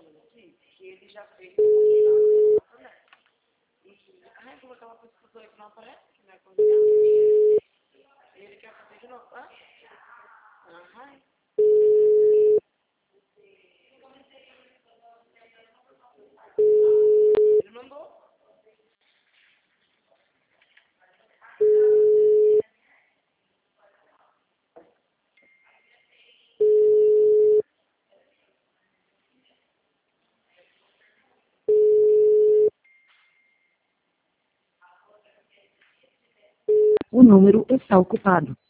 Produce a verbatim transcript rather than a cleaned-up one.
falando aqui que ele já fez uma combinado. E ai, como aquela pessoa que não aparece, que não é combinado. Ele quer fazer de novo. Ah? Aham. Ele mandou. O número está ocupado.